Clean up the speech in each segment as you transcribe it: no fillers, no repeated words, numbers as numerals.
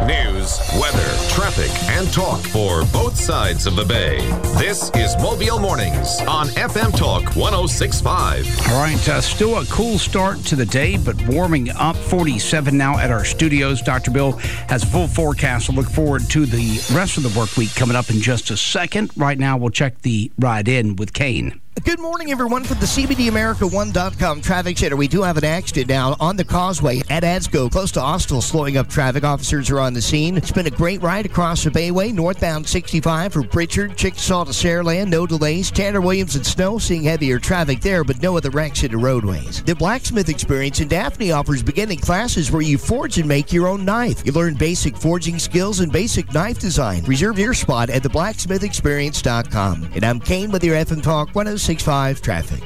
News, weather, traffic, and talk for both sides of the bay. This is Mobile Mornings on FM Talk 106.5. All right, still a cool start to the day, but warming up. 47 now at our studios. Dr. Bill has a full forecast to look forward to the rest of the work week coming up in just a second. Right now, we'll check the ride in with Kane. Good morning, everyone, from the CBDAmerica1.com Traffic Center. We do have an accident now on the causeway at Edsco, close to Austell, slowing up traffic. Officers are on the scene. It's been a great ride across the Bayway, northbound 65 from Pritchard, Chickasaw to Saraland. No delays. Tanner Williams and Snow seeing heavier traffic there, but no other wrecks in the roadways. The Blacksmith Experience in Daphne offers beginning classes where you forge and make your own knife. You learn basic forging skills and basic knife design. Reserve your spot at theblacksmithexperience.com. And I'm Kane with your FM Talk 106.5 traffic.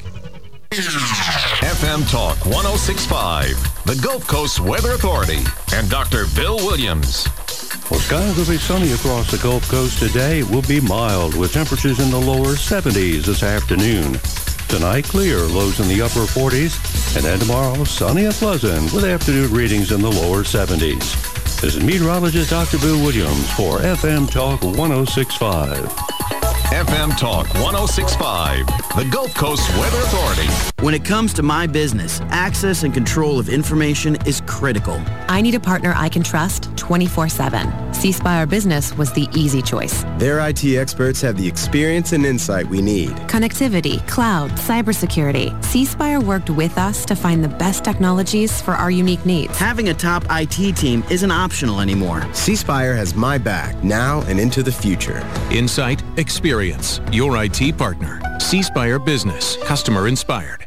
FM Talk 106.5, the Gulf Coast Weather Authority, and Dr. Bill Williams. Well, skies will be sunny across the Gulf Coast today. It will be mild with temperatures in the lower 70s this afternoon. Tonight, clear, lows in the upper 40s. And then tomorrow, sunny and pleasant with afternoon readings in the lower 70s. This is meteorologist Dr. Bill Williams for FM Talk 106.5. FM Talk 106.5, the Gulf Coast Weather Authority. When it comes to my business, access and control of information is critical. I need a partner I can trust 24/7. C-Spire Business was the easy choice. Their IT experts have the experience and insight we need. Connectivity, cloud, cybersecurity. C-Spire worked with us to find the best technologies for our unique needs. Having a top IT team isn't optional anymore. C-Spire has my back now and into the future. Insight, experience, your IT partner. C-Spire Business, customer inspired.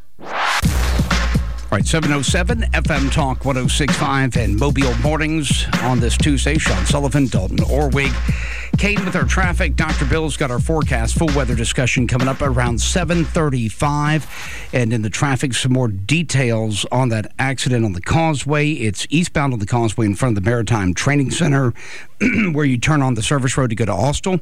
All right, 7:07, FM Talk 106.5 and Mobile Mornings on this Tuesday. Sean Sullivan, Dalton Orwig. Kate with our traffic. Dr. Bill's got our forecast. Full weather discussion coming up around 7:35. And in the traffic, some more details on that accident on the causeway. It's eastbound on the causeway in front of the Maritime Training Center where you turn on the service road to go to Austell.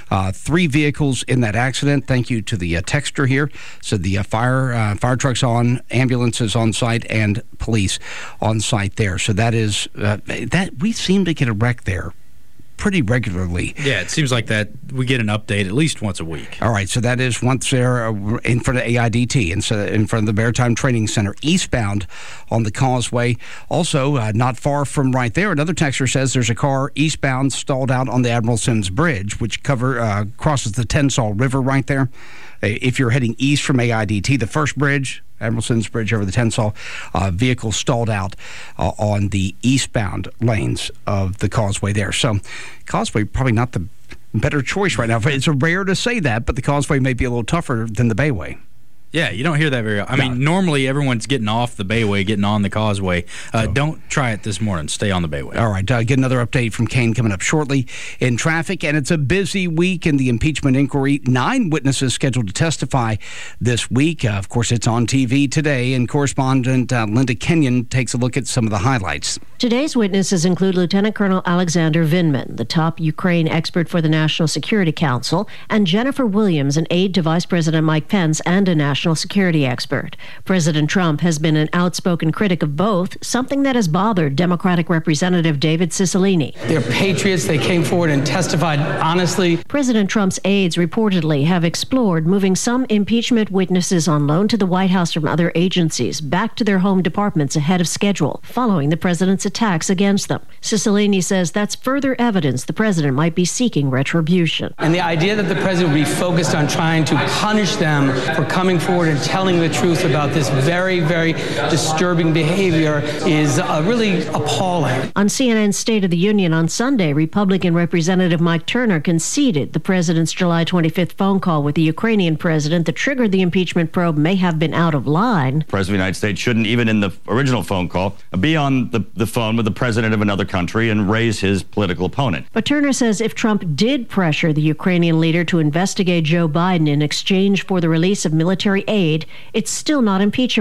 3 vehicles in that accident. Thank you to the texter here. So the fire trucks on, ambulances on site, and police on site there. So that is that we seem to get a wreck there pretty regularly. Yeah, it seems like that we get an update at least once a week. All right, so that is once there in front of AIDT, and so in front of the Maritime Training Center, eastbound on the causeway. Also, not far from right there, another texter says there's a car eastbound stalled out on the Admiral Sims Bridge, which crosses the Tensas River right there. If you're heading east from AIDT, the first bridge, Admiral Sims Bridge over the Tensas, vehicle stalled out on the eastbound lanes of the causeway there. So causeway probably not the better choice right now. It's rare to say that, but the causeway may be a little tougher than the Bayway. Yeah, you don't hear that very often. I mean, normally everyone's getting off the Bayway, getting on the causeway. Don't try it this morning. Stay on the Bayway. All right, get another update from Kane coming up shortly in traffic. And it's a busy week in the impeachment inquiry. 9 witnesses scheduled to testify this week. Of course, it's on TV today, and correspondent Linda Kenyon takes a look at some of the highlights. Today's witnesses include Lieutenant Colonel Alexander Vindman, the top Ukraine expert for the National Security Council, and Jennifer Williams, an aide to Vice President Mike Pence and a national security expert. President Trump has been an outspoken critic of both, something that has bothered Democratic Representative David Cicilline. They're patriots. They came forward and testified honestly. President Trump's aides reportedly have explored moving some impeachment witnesses on loan to the White House from other agencies back to their home departments ahead of schedule, following the president's attacks against them. Cicilline says that's further evidence the president might be seeking retribution. And the idea that the president would be focused on trying to punish them for coming forward and telling the truth about this very, very disturbing behavior is really appalling. On CNN's State of the Union on Sunday, Republican Representative Mike Turner conceded the president's July 25th phone call with the Ukrainian president that triggered the impeachment probe may have been out of line. The President of the United States shouldn't, even in the original phone call, be on the phone with the president of another country and raise his political opponent. But Turner says if Trump did pressure the Ukrainian leader to investigate Joe Biden in exchange for the release of military aid, it's still not impeachable.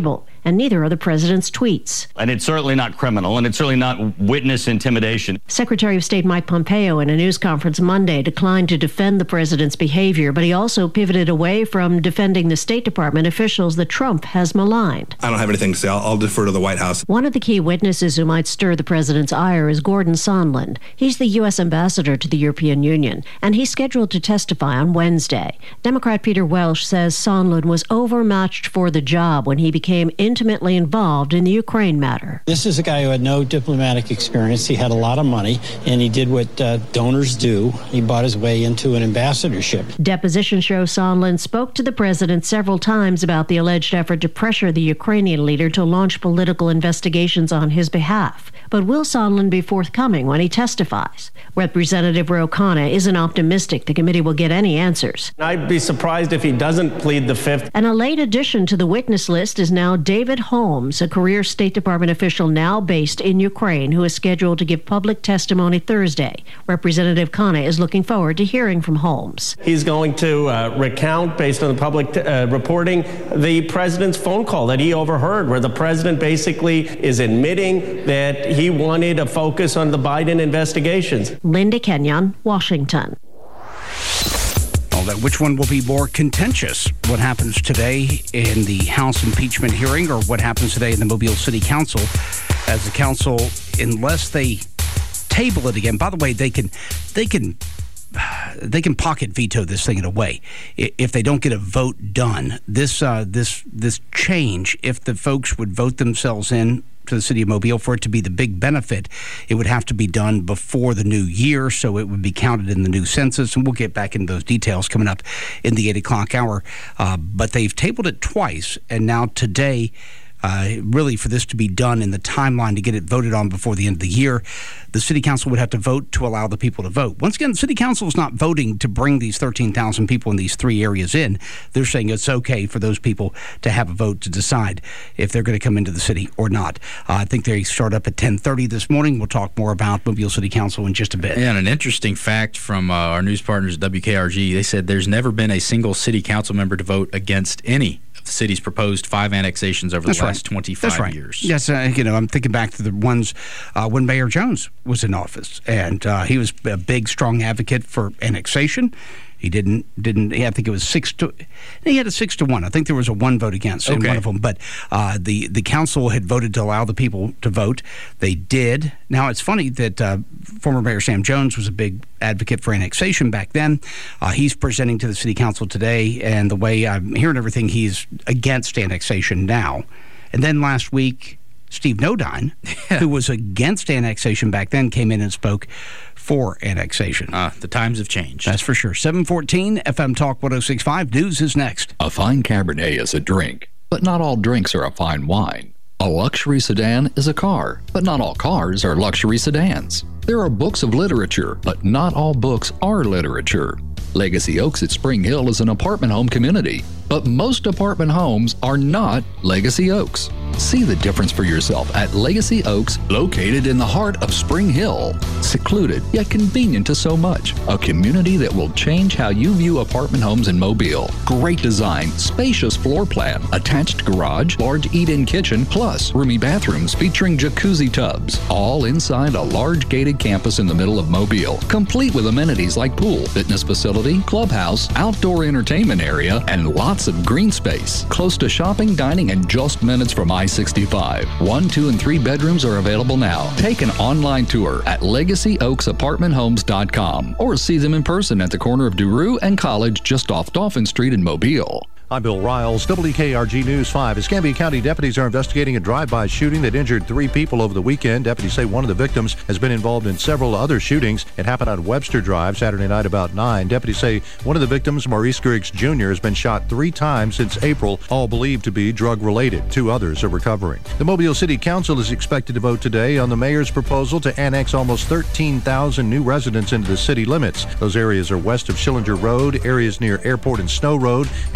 and neither are the president's tweets. And it's certainly not criminal, and it's certainly not witness intimidation. Secretary of State Mike Pompeo in a news conference Monday declined to defend the president's behavior, but he also pivoted away from defending the State Department officials that Trump has maligned. I don't have anything to say. I'll defer to the White House. One of the key witnesses who might stir the president's ire is Gordon Sondland. He's the U.S. ambassador to the European Union, and he's scheduled to testify on Wednesday. Democrat Peter Welch says Sondland was overmatched for the job when he became intimately involved in the Ukraine matter. This is a guy who had no diplomatic experience. He had a lot of money, and he did what donors do. He bought his way into an ambassadorship. Deposition show Sondland spoke to the president several times about the alleged effort to pressure the Ukrainian leader to launch political investigations on his behalf. But will Sondland be forthcoming when he testifies? Representative Ro Khanna isn't optimistic the committee will get any answers. I'd be surprised if he doesn't plead the fifth. And a late addition to the witness list is now David Holmes, a career State Department official now based in Ukraine, who is scheduled to give public testimony Thursday. Representative Khanna is looking forward to hearing from Holmes. He's going to recount, based on the public reporting, the president's phone call that he overheard, where the president basically is admitting that he wanted a focus on the Biden investigations. Linda Kenyon, Washington. Which one will be more contentious? What happens today in the House impeachment hearing, or what happens today in the Mobile City Council? As the council, unless they table it again. By the way, they can pocket veto this thing in a way. If they don't get a vote done, this change, if the folks would vote themselves in to the city of Mobile for it to be the big benefit, it would have to be done before the new year, so it would be counted in the new census, and we'll get back into those details coming up in the 8 o'clock hour. But they've tabled it twice, and now today, really for this to be done in the timeline to get it voted on before the end of the year, the city council would have to vote to allow the people to vote. Once again, the city council is not voting to bring these 13,000 people in these three areas in. They're saying it's okay for those people to have a vote to decide if they're going to come into the city or not. I think they start up at 10:30 this morning. We'll talk more about Mobile City Council in just a bit. Yeah, and an interesting fact from our news partners at WKRG, they said there's never been a single city council member to vote against any of the city's proposed 5 annexations over the last 25 years. Yes, I'm thinking back to the ones when Mayor Jones was in office, and he was a big, strong advocate for annexation. He didn't. I think it was 6-1. He had a 6-1. I think there was a 1 vote against in one of them. But the council had voted to allow the people to vote. They did. Now it's funny that former Mayor Sam Jones was a big advocate for annexation back then. He's presenting to the city council today, and the way I'm hearing everything, he's against annexation now. And then last week, Steve Nodine, who was against annexation back then, came in and spoke for annexation. The times have changed. That's for sure. 714 FM Talk 106.5. News is next. A fine Cabernet is a drink, but not all drinks are a fine wine. A luxury sedan is a car, but not all cars are luxury sedans. There are books of literature, but not all books are literature. Legacy Oaks at Spring Hill is an apartment home community, but most apartment homes are not Legacy Oaks. See the difference for yourself at Legacy Oaks, located in the heart of Spring Hill. Secluded, yet convenient to so much. A community that will change how you view apartment homes in Mobile. Great design, spacious floor plan, attached garage, large eat-in kitchen, plus roomy bathrooms featuring jacuzzi tubs. All inside a large gated campus in the middle of Mobile. Complete with amenities like pool, fitness facility, clubhouse, outdoor entertainment area, and lots of green space. Close to shopping, dining, and just minutes from I-65. 1, 2, and 3 bedrooms are available now. Take an online tour at LegacyOaksApartmentHomes.com or see them in person at the corner of Duroux and College just off Dauphin Street in Mobile. I'm Bill Riles, WKRG News 5. Escambia County deputies are investigating a drive-by shooting that injured 3 people over the weekend. Deputies say one of the victims has been involved in several other shootings. It happened on Webster Drive Saturday night about 9. Deputies say one of the victims, Maurice Griggs Jr., has been shot 3 times since April, all believed to be drug-related. 2 others are recovering. The Mobile City Council is expected to vote today on the mayor's proposal to annex almost 13,000 new residents into the city limits. Those areas are west of Schillinger Road, areas near Airport and Snow Road, and Kings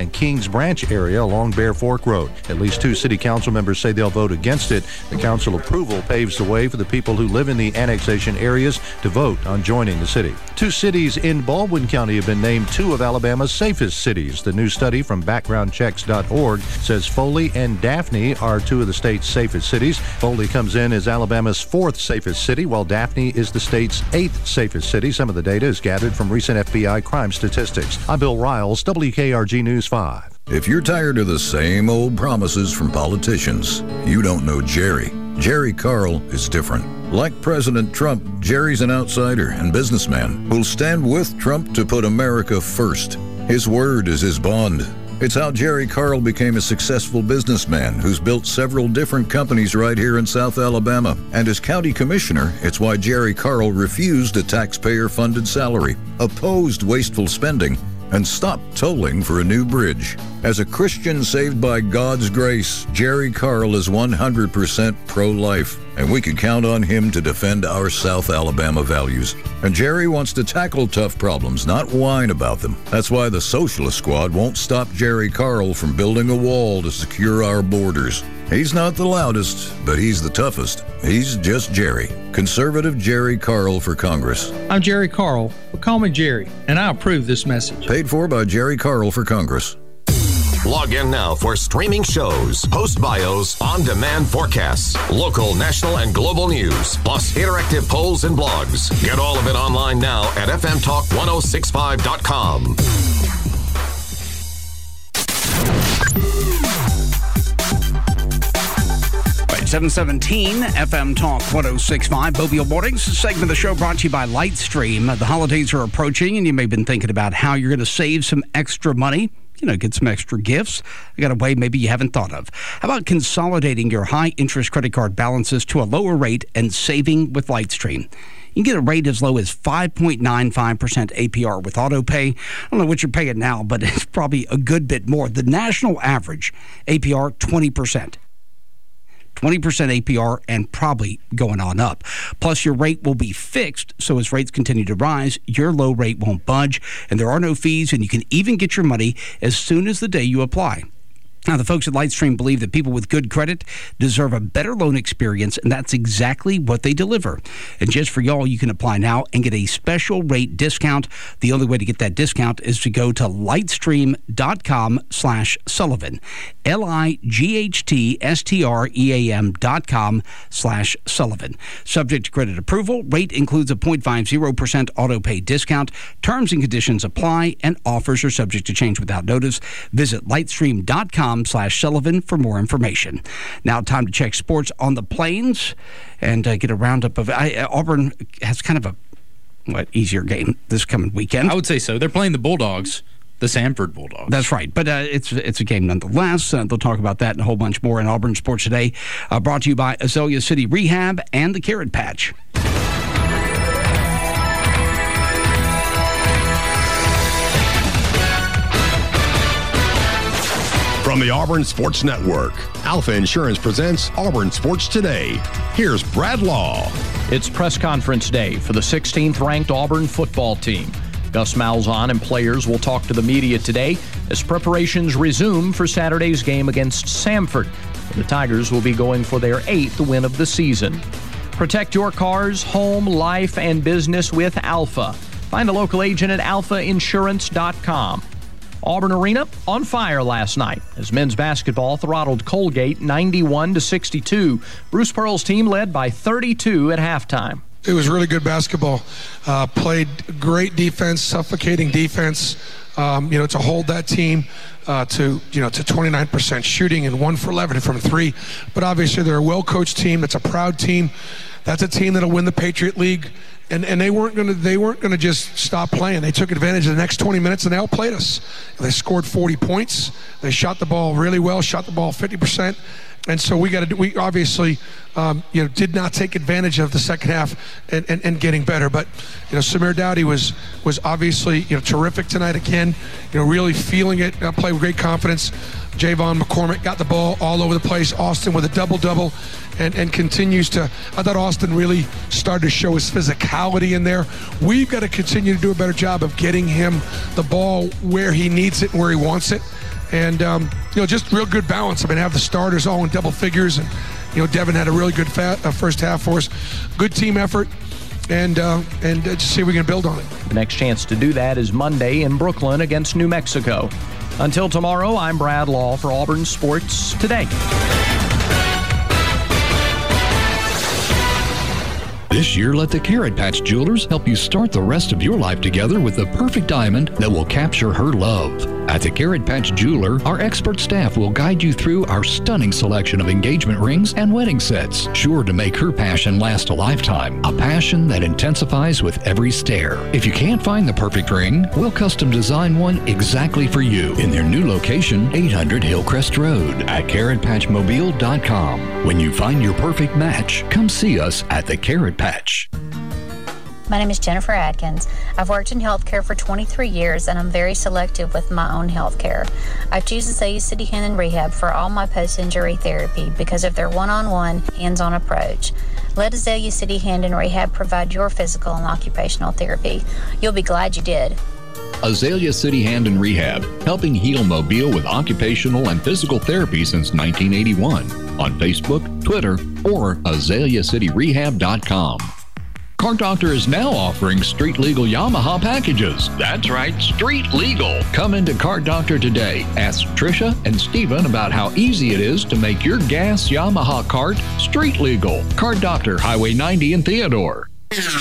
Springs Branch area along Bear Fork Road. At least 2 city council members say they'll vote against it. The council approval paves the way for the people who live in the annexation areas to vote on joining the city. 2 cities in Baldwin County have been named 2 of Alabama's safest cities. The new study from backgroundchecks.org says Foley and Daphne are 2 of the state's safest cities. Foley comes in as Alabama's 4th safest city, while Daphne is the state's 8th safest city. Some of the data is gathered from recent FBI crime statistics. I'm Bill Riles, WKRG News 5. If you're tired of the same old promises from politicians, you don't know Jerry. Jerry Carl is different. Like President Trump, Jerry's an outsider and businessman who'll stand with Trump to put America first. His word is his bond. It's how Jerry Carl became a successful businessman who's built several different companies right here in South Alabama. And as county commissioner, it's why Jerry Carl refused a taxpayer-funded salary, opposed wasteful spending, and stopped tolling for a new bridge. As a Christian saved by God's grace, Jerry Carl is 100% pro-life, and we can count on him to defend our South Alabama values. And Jerry wants to tackle tough problems, not whine about them. That's why the Socialist Squad won't stop Jerry Carl from building a wall to secure our borders. He's not the loudest, but he's the toughest. He's just Jerry. Conservative Jerry Carl for Congress. I'm Jerry Carl, but call me Jerry, and I approve this message. Paid for by Jerry Carl for Congress. Log in now for streaming shows, post bios, on-demand forecasts, local, national, and global news, plus interactive polls and blogs. Get all of it online now at fmtalk1065.com. 717 FM Talk 1065 Mobile Mornings. This segment of the show brought to you by Lightstream. The holidays are approaching, and you may have been thinking about how you're going to save some extra money. Get some extra gifts. You got a way maybe you haven't thought of. How about consolidating your high-interest credit card balances to a lower rate and saving with Lightstream? You can get a rate as low as 5.95% APR with AutoPay. I don't know what you're paying now, but it's probably a good bit more. The national average APR, 20%. 20% APR and probably going on up. Plus, your rate will be fixed, so as rates continue to rise, your low rate won't budge, and there are no fees, and you can even get your money as soon as the day you apply. Now, the folks at Lightstream believe that people with good credit deserve a better loan experience, and that's exactly what they deliver. And just for y'all, you can apply now and get a special rate discount. The only way to get that discount is to go to lightstream.com/Sullivan. lightstream.com/Sullivan. Subject to credit approval. Rate includes a 0.50% AutoPay discount. Terms and conditions apply, and offers are subject to change without notice. Visit lightstream.com/Sullivan for more information. Now, time to check sports on the Plains and get a roundup of Auburn has kind of a easier game this coming weekend. I would say so. They're playing the Bulldogs, the Samford Bulldogs. That's right, but it's a game nonetheless. They'll talk about that and a whole bunch more in Auburn Sports Today. Brought to you by Azalea City Rehab and the Carrot Patch. From the Auburn Sports Network, Alpha Insurance presents Auburn Sports Today. Here's Brad Law. It's press conference day for the 16th ranked Auburn football team. Gus Malzahn and players will talk to the media today as preparations resume for Saturday's game against Samford. The Tigers will be going for their 8th win of the season. Protect your cars, home, life, and business with Alpha. Find a local agent at alphainsurance.com. Auburn Arena on fire last night as men's basketball throttled Colgate 91-62. Bruce Pearl's team led by 32 at halftime. It was really good basketball. Played great defense, suffocating defense. To hold that team to 29% shooting and 1 for 11 from 3. But obviously they're a well-coached team. That's a proud team. That's a team that'll win the Patriot League. And they weren't gonna just stop playing. They took advantage of the next 20 minutes and they outplayed us. They scored 40 points. They shot the ball really well. Shot the ball 50%. And so we obviously did not take advantage of the second half and getting better. But Samir Dowdy was obviously terrific tonight again. Really feeling it. Played with great confidence. Javon McCormick got the ball all over the place. Austin with a double-double and continues to. I thought Austin really started to show his physicality in there. We've got to continue to do a better job of getting him the ball where he needs it and where he wants it. And, just real good balance. I mean, have the starters all in double figures. And, Devin had a really good first half for us. Good team effort. And just see if we can build on it. The next chance to do that is Monday in Brooklyn against New Mexico. Until tomorrow, I'm Brad Law for Auburn Sports Today. This year, let the Carrot Patch Jewelers help you start the rest of your life together with the perfect diamond that will capture her love. At the Carrot Patch Jeweler, our expert staff will guide you through our stunning selection of engagement rings and wedding sets, sure to make her passion last a lifetime, a passion that intensifies with every stare. If you can't find the perfect ring, we'll custom design one exactly for you in their new location, 800 Hillcrest Road at carrotpatchmobile.com. When you find your perfect match, come see us at the Carrot Patch. My name is Jennifer Adkins. I've worked in healthcare for 23 years, and I'm very selective with my own healthcare. I choose Azalea City Hand and Rehab for all my post-injury therapy because of their one-on-one, hands-on approach. Let Azalea City Hand and Rehab provide your physical and occupational therapy. You'll be glad you did. Azalea City Hand and Rehab, helping heal Mobile with occupational and physical therapy since 1981. On Facebook, Twitter, or azaleacityrehab.com. Car Doctor is now offering street legal Yamaha packages. That's right, street legal. Come into Car Doctor today. Ask Tricia and Steven about how easy it is to make your gas Yamaha cart street legal. Car Doctor, Highway 90 in Theodore.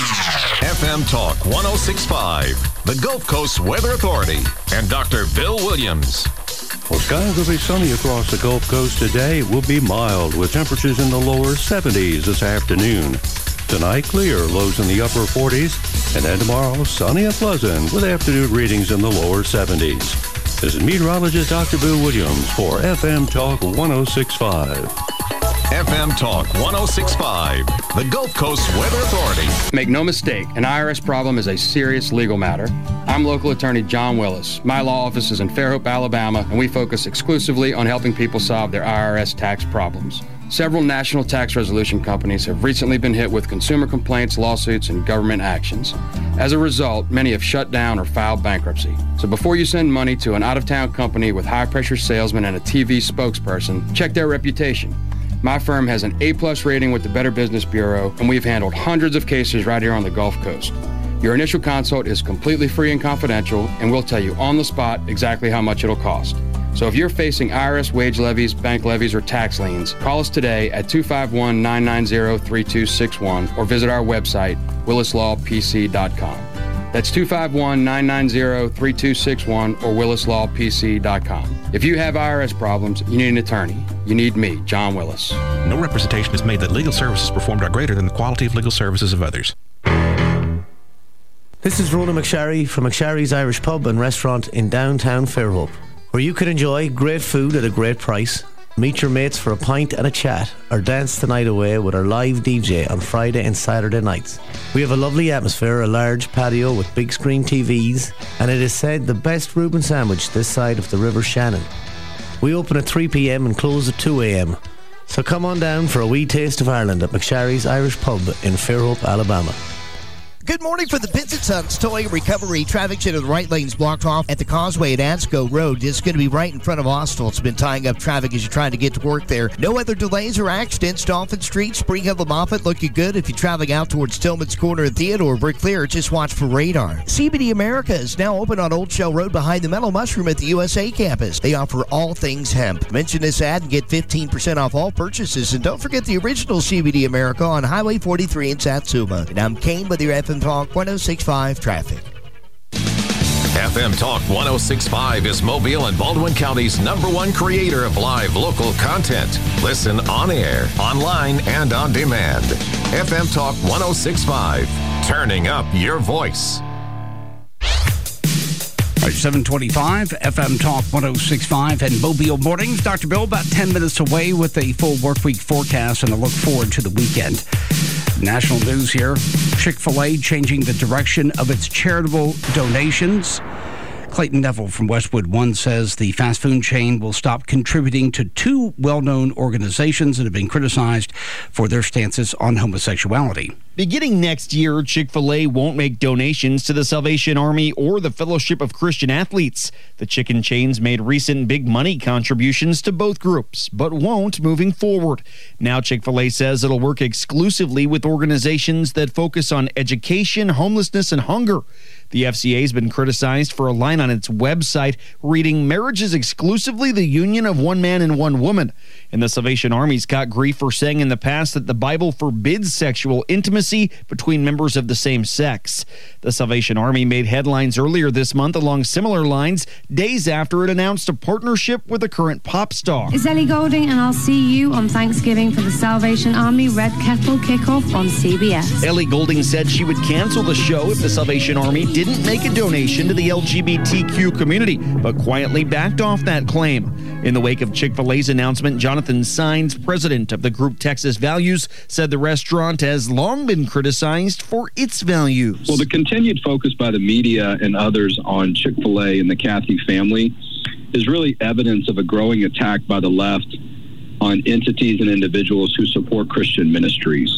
FM Talk 106.5, the Gulf Coast Weather Authority, and Dr. Bill Williams. Well, skies will be sunny across the Gulf Coast today. It will be mild with temperatures in the lower 70s this afternoon. Tonight, clear, lows in the upper 40s. And then tomorrow, sunny and pleasant with afternoon readings in the lower 70s. This is meteorologist Dr. Bill Williams for FM Talk 106.5. FM Talk 106.5, the Gulf Coast Weather Authority. Make no mistake, an IRS problem is a serious legal matter. I'm local attorney John Willis. My law office is in Fairhope, Alabama, and we focus exclusively on helping people solve their IRS tax problems. Several national tax resolution companies have recently been hit with consumer complaints, lawsuits, and government actions. As a result, many have shut down or filed bankruptcy. So before you send money to an out-of-town company with high-pressure salesmen and a TV spokesperson, check their reputation. My firm has an A-plus rating with the Better Business Bureau, and we've handled hundreds of cases right here on the Gulf Coast. Your initial consult is completely free and confidential, and we'll tell you on the spot exactly how much it'll cost. So if you're facing IRS wage levies, bank levies, or tax liens, call us today at 251-990-3261 or visit our website, willislawpc.com. That's 251-990-3261 or willislawpc.com. If you have IRS problems, you need an attorney. You need me, John Willis. No representation is made that legal services performed are greater than the quality of legal services of others. This is Rona McSharry from McSharry's Irish Pub and Restaurant in downtown Fairhope, where you can enjoy great food at a great price, meet your mates for a pint and a chat, or dance the night away with our live DJ on Friday and Saturday nights. We have a lovely atmosphere, a large patio with big screen TVs, and it is said the best Reuben sandwich this side of the River Shannon. We open at 3 p.m. and close at 2 a.m. So come on down for a wee taste of Ireland at McSharry's Irish Pub in Fairhope, Alabama. Good morning for the Vincent Sons Towing Recovery. Traffic to the right lane's blocked off at the causeway at Ansco Road. It's going to be right in front of Austell. It's been tying up traffic as you're trying to get to work there. No other delays or accidents. Dolphin Street, Spring Hill and Moffett looking good. If you're traveling out towards Tillman's Corner and Theodore, we're clear. Just watch for radar. CBD America is now open on Old Shell Road behind the Mellow Mushroom at the USA campus. They offer all things hemp. Mention this ad and get 15% off all purchases. And don't forget the original CBD America on Highway 43 in Satsuma. And I'm Kane with your FM Talk 106.5 traffic. FM Talk 106.5 is Mobile and Baldwin County's #1 creator of live local content. Listen on air, online, and on demand. FM Talk 106.5, turning up your voice. 725 FM Talk 106.5 and Mobile Mornings. Dr. Bill, about 10 minutes away with a full work week forecast and a look forward to the weekend. National news here. Chick-fil-A changing the direction of its charitable donations. Clayton Neville from Westwood One says the fast food chain will stop contributing to two well-known organizations that have been criticized for their stances on homosexuality. Beginning next year, Chick-fil-A won't make donations to the Salvation Army or the Fellowship of Christian Athletes. The chicken chains made recent big money contributions to both groups, but won't moving forward. Now Chick-fil-A says it'll work exclusively with organizations that focus on education, homelessness, and hunger. The FCA has been criticized for a line on its website reading, "Marriage is exclusively the union of one man and one woman." And the Salvation Army's got grief for saying in the past that the Bible forbids sexual intimacy between members of the same sex. The Salvation Army made headlines earlier this month along similar lines, days after it announced a partnership with a current pop star. It's Ellie Goulding, and I'll see you on Thanksgiving for the Salvation Army Red Kettle Kickoff on CBS. Ellie Goulding said she would cancel the show if the Salvation Army didn't make a donation to the LGBTQ community, but quietly backed off that claim. In the wake of Chick-fil-A's announcement, Jonathan Sines, president of the group Texas Values, said the restaurant has long been criticized for its values. Well, the continued focus by the media and others on Chick-fil-A and the Cathy family is really evidence of a growing attack by the left on entities and individuals who support Christian ministries.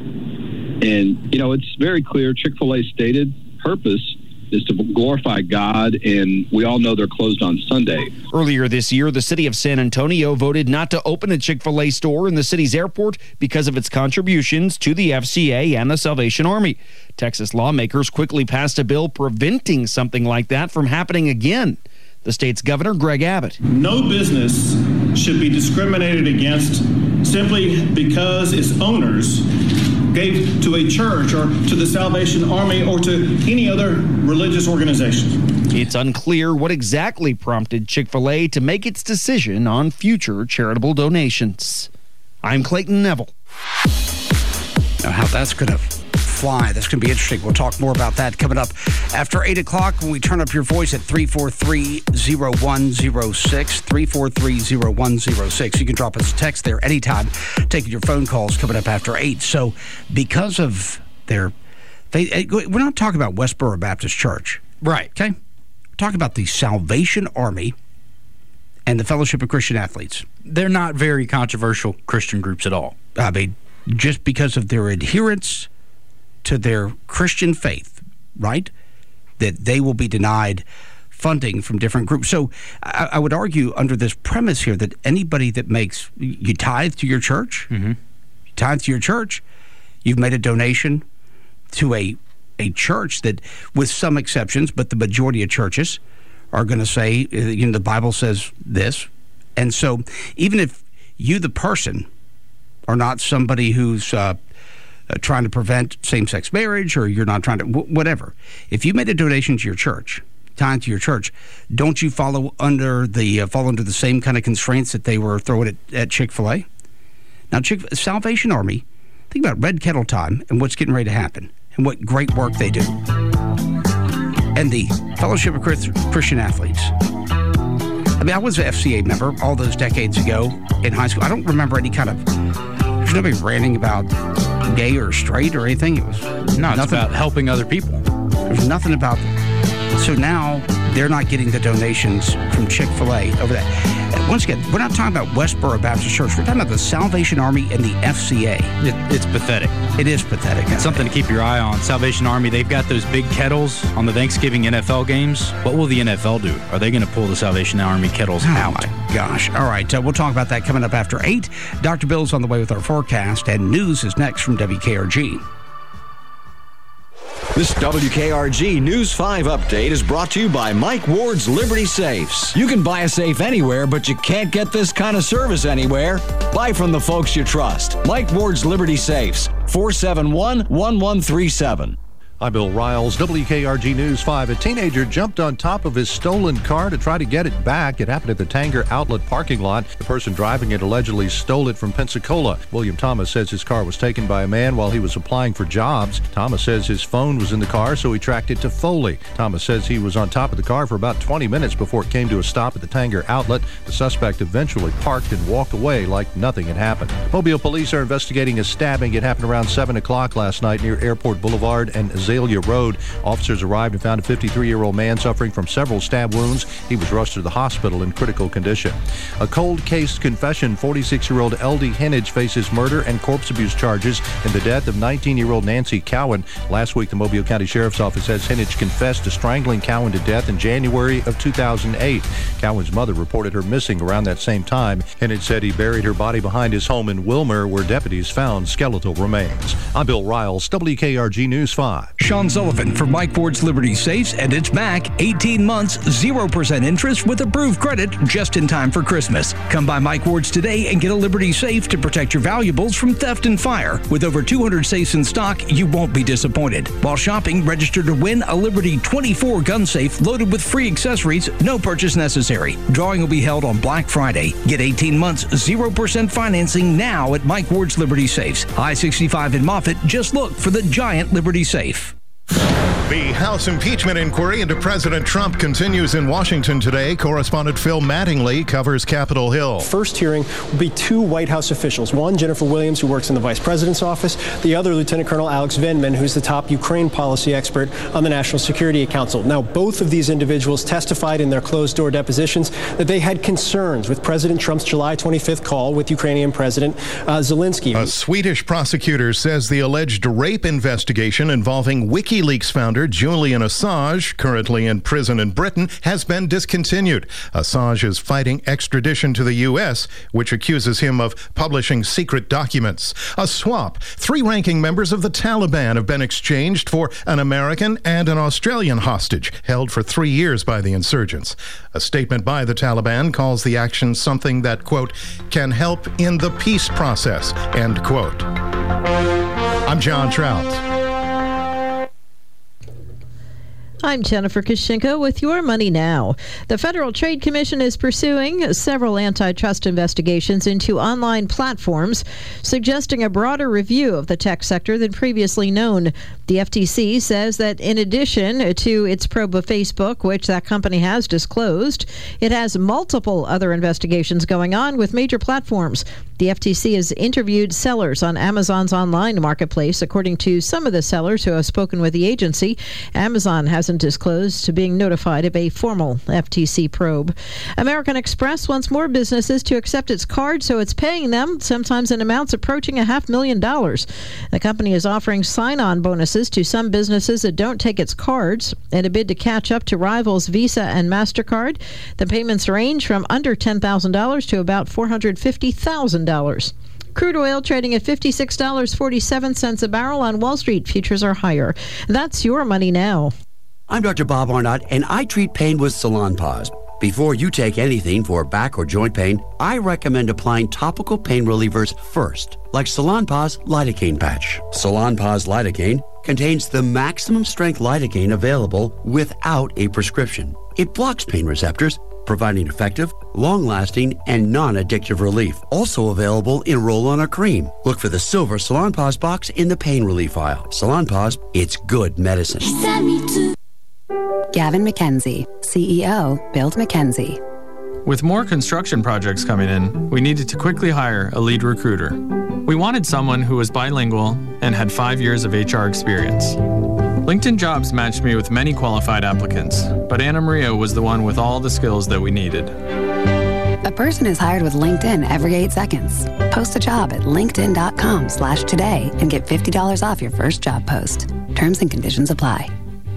And, it's very clear Chick-fil-A's stated purpose is to glorify God, and we all know they're closed on Sunday. Earlier this year, the city of San Antonio voted not to open a Chick-fil-A store in the city's airport because of its contributions to the FCA and the Salvation Army. Texas lawmakers quickly passed a bill preventing something like that from happening again. The state's governor, Greg Abbott. No business should be discriminated against simply because its owners gave to a church or to the Salvation Army or to any other religious organization. It's unclear what exactly prompted Chick-fil-A to make its decision on future charitable donations. I'm Clayton Neville. Now, how that's going to fly, that's going to be interesting. We'll talk more about that coming up after 8 o'clock when we turn up your voice at 343-0106, 343-0106. You can drop us a text there anytime, taking your phone calls coming up after 8. So because of we're not talking about Westboro Baptist Church. Right. Okay? We're talking about the Salvation Army and the Fellowship of Christian Athletes. They're not very controversial Christian groups at all. I mean, just because of their adherence to their Christian faith, right, that they will be denied funding from different groups. So I would argue under this premise here that anybody that makes, you tithe to your church, you've made a donation to a church that, with some exceptions, but the majority of churches are going to say, the Bible says this. And so even if you, the person, are not somebody who's trying to prevent same-sex marriage, or you're not trying to, whatever. If you made a donation to your church, tithe to your church, don't you fall under the same kind of constraints that they were throwing at Chick-fil-A? Now, Salvation Army, think about Red Kettle Time and what's getting ready to happen and what great work they do. And the Fellowship of Christian Athletes. I mean, I was an FCA member all those decades ago in high school. I don't remember any kind of, there's nobody ranting about gay or straight or anything. It was nothing about helping other people. There's nothing about them. So now they're not getting the donations from Chick-fil-A over that. Once again, we're not talking about Westboro Baptist Church. We're talking about the Salvation Army and the FCA. It's pathetic. It is pathetic. It's something to keep your eye on. Salvation Army, they've got those big kettles on the Thanksgiving NFL games. What will the NFL do? Are they going to pull the Salvation Army kettles out? Oh, my gosh. All right, we'll talk about that coming up after 8. Dr. Bill's on the way with our forecast, and news is next from WKRG. This WKRG News 5 update is brought to you by Mike Ward's Liberty Safes. You can buy a safe anywhere, but you can't get this kind of service anywhere. Buy from the folks you trust. Mike Ward's Liberty Safes, 471-1137. I'm Bill Riles, WKRG News 5. A teenager jumped on top of his stolen car to try to get it back. It happened at the Tanger Outlet parking lot. The person driving it allegedly stole it from Pensacola. William Thomas says his car was taken by a man while he was applying for jobs. Thomas says his phone was in the car, so he tracked it to Foley. Thomas says he was on top of the car for about 20 minutes before it came to a stop at the Tanger Outlet. The suspect eventually parked and walked away like nothing had happened. Mobile police are investigating a stabbing. It happened around 7 o'clock last night near Airport Boulevard and Azalea Road. Officers arrived and found a 53-year-old man suffering from several stab wounds. He was rushed to the hospital in critical condition. A cold case confession. 46-year-old L.D. Henage faces murder and corpse abuse charges in the death of 19-year-old Nancy Cowan. Last week, the Mobile County Sheriff's Office says Henage confessed to strangling Cowan to death in January of 2008. Cowan's mother reported her missing around that same time. Henage said he buried her body behind his home in Wilmer, where deputies found skeletal remains. I'm Bill Riles, WKRG News 5. Sean Sullivan for Mike Ward's Liberty Safes, and it's back. 18 months, 0% interest with approved credit just in time for Christmas. Come by Mike Ward's today and get a Liberty Safe to protect your valuables from theft and fire. With over 200 safes in stock, you won't be disappointed. While shopping, register to win a Liberty 24 gun safe loaded with free accessories, no purchase necessary. Drawing will be held on Black Friday. Get 18 months, 0% financing now at Mike Ward's Liberty Safes. I-65 in Moffett, just look for the giant Liberty Safe. The House impeachment inquiry into President Trump continues in Washington today. Correspondent Phil Mattingly covers Capitol Hill. First hearing will be two White House officials. One, Jennifer Williams, who works in the Vice President's office. The other, Lieutenant Colonel Alex Vindman, who's the top Ukraine policy expert on the National Security Council. Now, both of these individuals testified in their closed-door depositions that they had concerns with President Trump's July 25th call with Ukrainian President Zelensky. A Swedish prosecutor says the alleged rape investigation involving WikiLeaks founder Julian Assange, currently in prison in Britain, has been discontinued. Assange is fighting extradition to the U.S., which accuses him of publishing secret documents. A swap. 3 ranking members of the Taliban have been exchanged for an American and an Australian hostage held for 3 years by the insurgents. A statement by the Taliban calls the action something that, quote, can help in the peace process, end quote. I'm John Trout. I'm Jennifer Kushinka with Your Money Now. The Federal Trade Commission is pursuing several antitrust investigations into online platforms, suggesting a broader review of the tech sector than previously known. The FTC says that in addition to its probe of Facebook, which that company has disclosed, it has multiple other investigations going on with major platforms. The FTC has interviewed sellers on Amazon's online marketplace. According to some of the sellers who have spoken with the agency, Amazon hasn't disclosed to being notified of a formal FTC probe. American Express wants more businesses to accept its card, so it's paying them, sometimes in amounts approaching $500,000. The company is offering sign-on bonuses to some businesses that don't take its cards in a bid to catch up to rivals Visa and MasterCard. The payments range from under $10,000 to about $450,000. Crude oil trading at $56.47 a barrel on Wall Street. Futures are higher. That's Your Money Now. I'm Dr. Bob Arnott, and I treat pain with Salonpas. Before you take anything for back or joint pain, I recommend applying topical pain relievers first, like Salonpas lidocaine patch. Salonpas lidocaine contains the maximum strength lidocaine available without a prescription. It blocks pain receptors, providing effective, long-lasting, and non-addictive relief. Also available in roll-on or cream. Look for the silver Salonpas box in the pain relief aisle. Salonpas, it's good medicine. Gavin McKenzie, CEO, Build McKenzie. With more construction projects coming in, we needed to quickly hire a lead recruiter. We wanted someone who was bilingual and had 5 years of HR experience. LinkedIn Jobs matched me with many qualified applicants, but Anna Maria was the one with all the skills that we needed. A person is hired with LinkedIn every 8 seconds. Post a job at linkedin.com/today and get $50 off your first job post. Terms and conditions apply.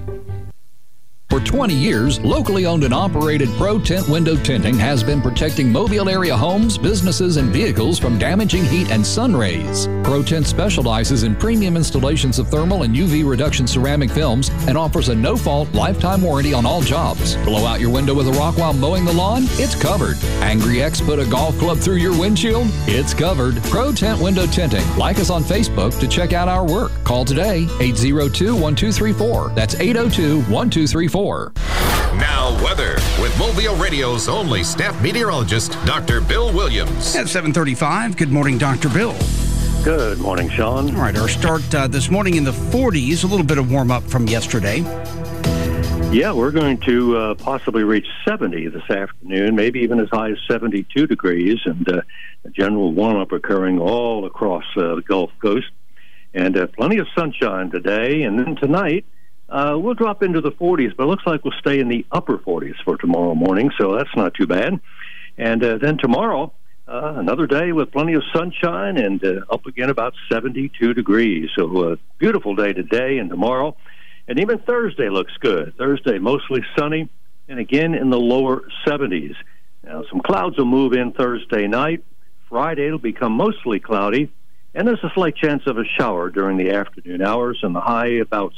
For 20 years, locally owned and operated Pro Tint Window Tinting has been protecting Mobile area homes, businesses, and vehicles from damaging heat and sun rays. Pro Tint specializes in premium installations of thermal and UV reduction ceramic films and offers a no-fault lifetime warranty on all jobs. Blow out your window with a rock while mowing the lawn? It's covered. Angry Ex put a golf club through your windshield? It's covered. Pro Tint Window Tinting. Like us on Facebook to check out our work. Call today, 802-1234. That's 802-1234. Now weather with Mobile Radio's only staff meteorologist, Dr. Bill Williams. At 7:35, good morning, Dr. Bill. Good morning, Sean. All right, our start this morning in the 40s, a little bit of warm-up from yesterday. Yeah, we're going to possibly reach 70 this afternoon, maybe even as high as 72 degrees, and a general warm-up occurring all across the Gulf Coast. And plenty of sunshine today. And then tonight, we'll drop into the 40s, but it looks like we'll stay in the upper 40s for tomorrow morning, so that's not too bad. And then tomorrow, another day with plenty of sunshine and up again about 72 degrees. So a beautiful day today and tomorrow. And even Thursday looks good. Thursday mostly sunny and again in the lower 70s. Now some clouds will move in Thursday night. Friday it'll become mostly cloudy. And there's a slight chance of a shower during the afternoon hours, and the high about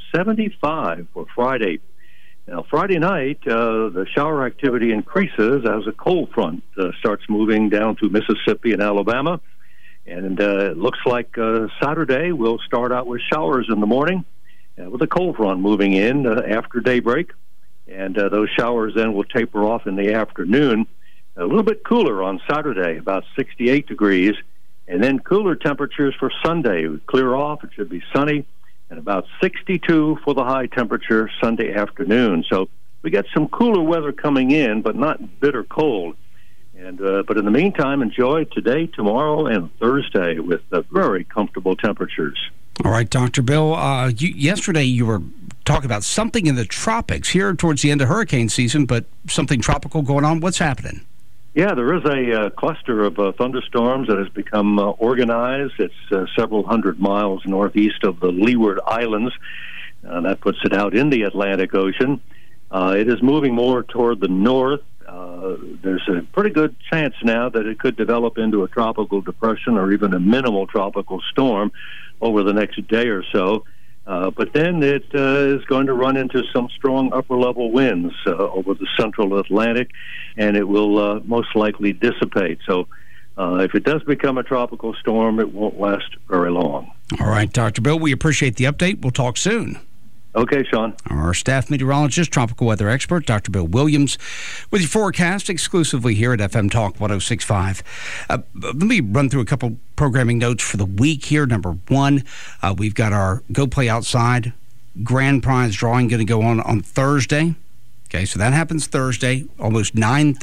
75 for Friday. Now, Friday night, the shower activity increases as a cold front starts moving down to Mississippi and Alabama. And it looks like Saturday we'll start out with showers in the morning with a cold front moving in after daybreak. And those showers then will taper off in the afternoon. A little bit cooler on Saturday, about 68 degrees. And then cooler temperatures for Sunday. We clear off. It should be sunny and about 62 for the high temperature Sunday afternoon. So we got some cooler weather coming in, but not bitter cold. And but in the meantime, enjoy today, tomorrow, and Thursday with very comfortable temperatures. All right, Dr. Bill, yesterday you were talking about something in the tropics here towards the end of hurricane season, but something tropical going on. What's happening? Yeah, there is a cluster of thunderstorms that has become organized. It's several hundred miles northeast of the Leeward Islands. That puts it out in the Atlantic Ocean. It is moving more toward the north. There's a pretty good chance now that it could develop into a tropical depression or even a minimal tropical storm over the next day or so. But then it is going to run into some strong upper-level winds over the central Atlantic, and it will most likely dissipate. So if it does become a tropical storm, it won't last very long. All right, Dr. Bill, we appreciate the update. We'll talk soon. Okay, Sean. Our staff meteorologist, tropical weather expert, Dr. Bill Williams, with your forecast exclusively here at FM Talk 106.5. Let me run through a couple programming notes for the week here. Number one, we've got our Go Play Outside grand prize drawing going to go on Thursday. Okay, so that happens Thursday. Almost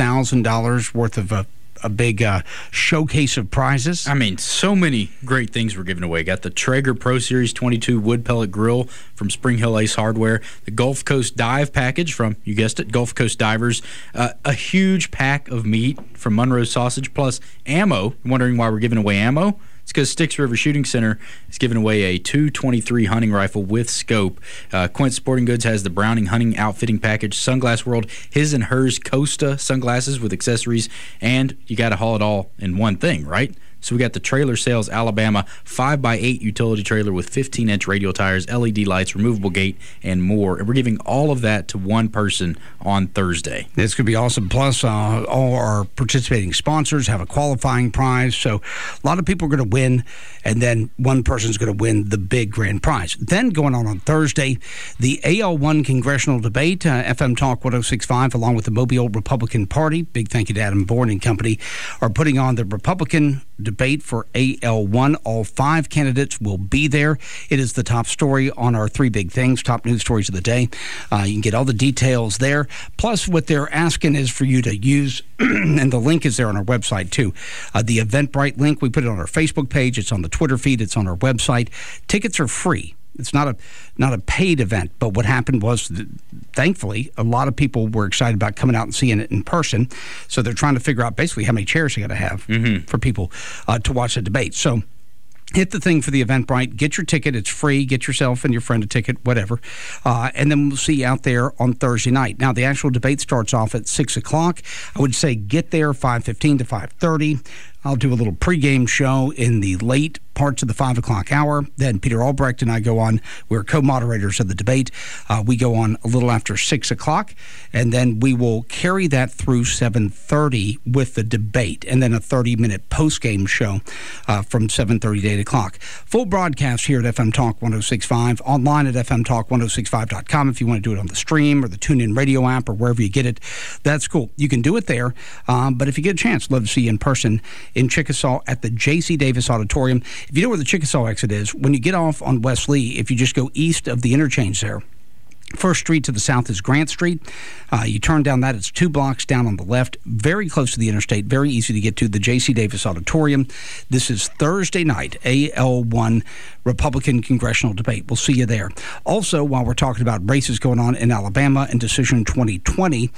$9,000 worth of a big showcase of prizes. I mean, so many great things we're giving away. Got the Traeger Pro Series 22 wood pellet grill from Spring Hill Ace Hardware, the Gulf Coast Dive package from, you guessed it, Gulf Coast Divers, a huge pack of meat from Monroe Sausage, plus ammo. Wondering why we're giving away ammo? It's because Styx River Shooting Center is giving away a .223 hunting rifle with scope. Quint Sporting Goods has the Browning Hunting Outfitting Package. Sunglass World, his and hers Costa sunglasses with accessories. And you got to haul it all in one thing, right? So we got the Trailer Sales Alabama 5x8 utility trailer with 15-inch radial tires, LED lights, removable gate, and more. And we're giving all of that to one person on Thursday. This could be awesome. Plus, all our participating sponsors have a qualifying prize. So a lot of people are going to win, and then one person's going to win the big grand prize. Then going on Thursday, the AL1 congressional debate, FM Talk 106.5, along with the Mobile Republican Party, big thank you to Adam Bourne and company, are putting on the Republican debate for AL1. All 5 candidates will be there. It is the top story on our 3 big things, top news stories of the day. You can get all the details there. Plus, what they're asking is for you to use, and the link is there on our website too, the Eventbrite link. We put it on our Facebook page. It's on the Twitter feed. It's on our website. Tickets are free. It's not a paid event, but what happened was, thankfully, a lot of people were excited about coming out and seeing it in person. So they're trying to figure out basically how many chairs they got to have for people to watch the debate. So hit the thing for the Eventbrite. Get your ticket. It's free. Get yourself and your friend a ticket, whatever. And then we'll see you out there on Thursday night. Now, the actual debate starts off at 6 o'clock. I would say get there 5:15 to 5:30. I'll do a little pregame show in the late parts of the 5 o'clock hour. Then Peter Albrecht and I go on. We're co-moderators of the debate. We go on a little after 6 o'clock, and then we will carry that through 7:30 with the debate, and then a 30-minute postgame show from 7:30 to 8 o'clock. Full broadcast here at FM Talk 106.5, online at fmtalk1065.com if you want to do it on the stream or the TuneIn radio app or wherever you get it. That's cool. You can do it there, but if you get a chance, love to see you in person in Chickasaw at the J.C. Davis Auditorium. If you know where the Chickasaw exit is, when you get off on West Lee, if you just go east of the interchange there, First street to the south is Grant Street. You turn down that, it's 2 blocks down on the left, very close to the interstate, very easy to get to, the J.C. Davis Auditorium. This is Thursday night, AL1 Republican congressional debate. We'll see you there. Also, while we're talking about races going on in Alabama and Decision 2020,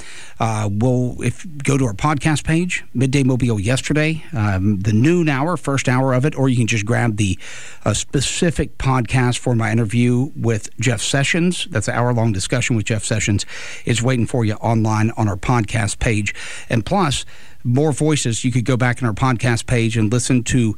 we'll go to our podcast page, Midday Mobile yesterday, the noon hour, first hour of it, or you can just grab the specific podcast for my interview with Jeff Sessions. That's an hour-long discussion with Jeff Sessions. It's waiting for you online on our podcast page. And plus, more voices. You could go back on our podcast page and listen to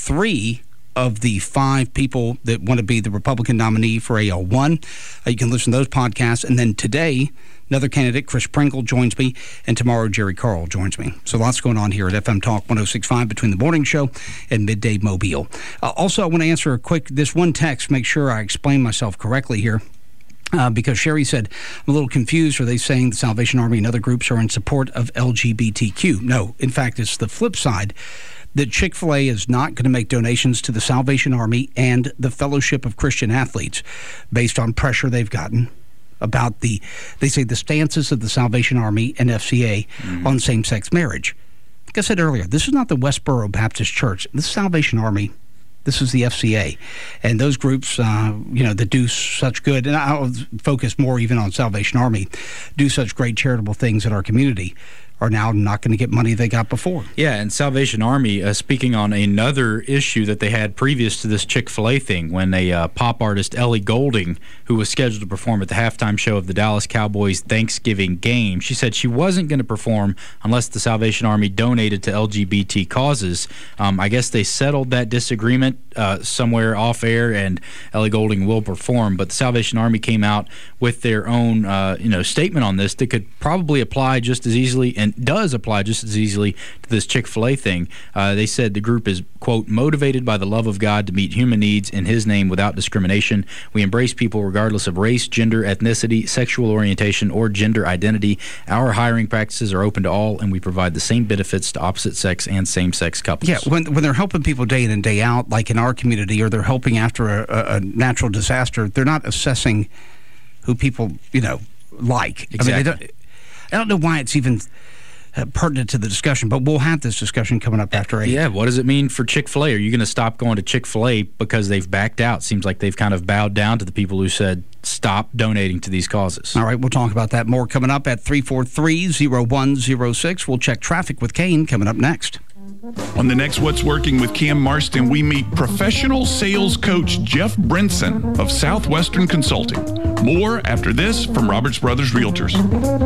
3 of the 5 people that want to be the Republican nominee for AL1. You can listen to those podcasts. And then today, another candidate, Chris Pringle, joins me. And tomorrow, Jerry Carl joins me. So lots going on here at FM Talk 106.5 between the morning show and Midday Mobile. Also, I want to answer this one text, make sure I explain myself correctly here. Because Sherry said, I'm a little confused. Are they saying the Salvation Army and other groups are in support of LGBTQ? No. In fact, it's the flip side, that Chick-fil-A is not going to make donations to the Salvation Army and the Fellowship of Christian Athletes based on pressure they've gotten about they say the stances of the Salvation Army and FCA on same-sex marriage. Like I said earlier, this is not the Westboro Baptist Church. This is Salvation Army. This is the FCA. And those groups, that do such good, and I'll focus more even on Salvation Army, do such great charitable things in our community, are now not going to get money they got before. Yeah, and Salvation Army, speaking on another issue that they had previous to this Chick-fil-A thing, when a pop artist, Ellie Goulding, who was scheduled to perform at the halftime show of the Dallas Cowboys Thanksgiving game, she said she wasn't going to perform unless the Salvation Army donated to LGBT causes. I guess they settled that disagreement somewhere off air, and Ellie Goulding will perform, but the Salvation Army came out with their own statement on this that could probably apply just as easily, and does apply just as easily to this Chick-fil-A thing. They said the group is, quote, motivated by the love of God to meet human needs in His name without discrimination. We embrace people regardless of race, gender, ethnicity, sexual orientation, or gender identity. Our hiring practices are open to all, and we provide the same benefits to opposite sex and same-sex couples. Yeah, when they're helping people day in and day out, like in our community, or they're helping after a natural disaster, they're not assessing who people, like. Exactly. I don't know why it's even pertinent to the discussion, but we'll have this discussion coming up after 8. Yeah, what does it mean for Chick-fil-A? Are you going to stop going to Chick-fil-A because they've backed out? Seems like they've kind of bowed down to the people who said stop donating to these causes. All right, we'll talk about that more coming up at 343-0106. We'll check traffic with Kane coming up next. On the next What's Working with Cam Marston, we meet professional sales coach Jeff Brinson of Southwestern Consulting. More after this from Roberts Brothers Realtors.